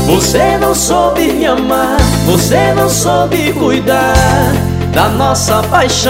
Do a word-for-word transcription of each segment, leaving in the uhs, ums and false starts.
Você não soube me amar, você não soube cuidar da nossa paixão.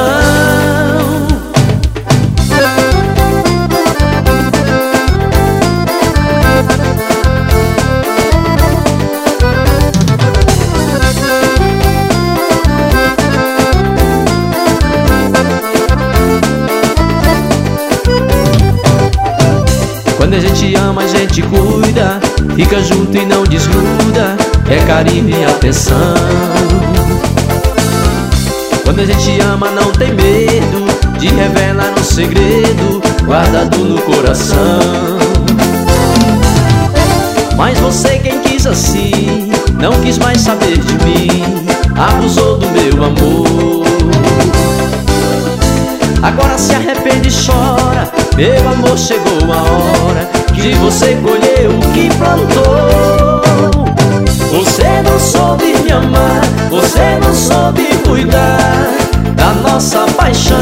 Quando a gente ama, a gente cuida, fica junto e não desgruda, é carinho e atenção. Quando a gente ama, não tem medo de revelar um segredo guardado no coração. Mas você, quem quis assim, não quis mais saber de mim, abusou do meu amor. Agora se arrepende e chora, meu amor, chegou a hora que você colheu o que plantou. Você não soube me amar, você não soube cuidar da nossa paixão,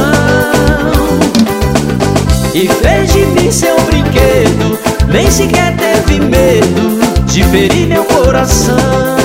e fez de mim seu brinquedo, nem sequer teve medo de ferir meu coração.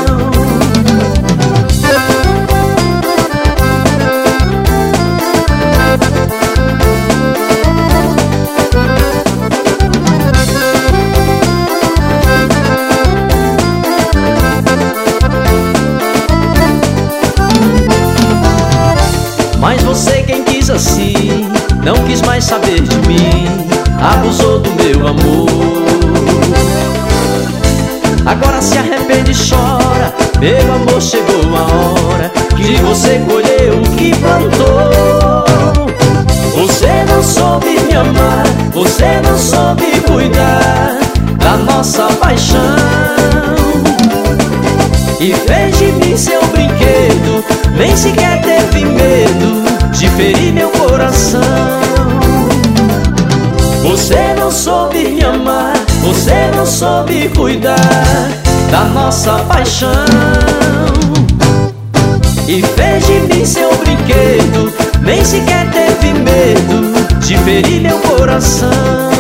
Mas você, quem quis assim, não quis mais saber de mim, abusou do meu amor. Agora se arrepende e chora, meu amor, chegou a hora que você colheu o que plantou. Você não soube me amar, você não soube cuidar da nossa paixão, e fez de mim seu brinquedo, nem sequer teve medo de ferir meu coração. Você não soube me amar, você não soube cuidar da nossa paixão, e fez de mim seu brinquedo, nem sequer teve medo de ferir meu coração.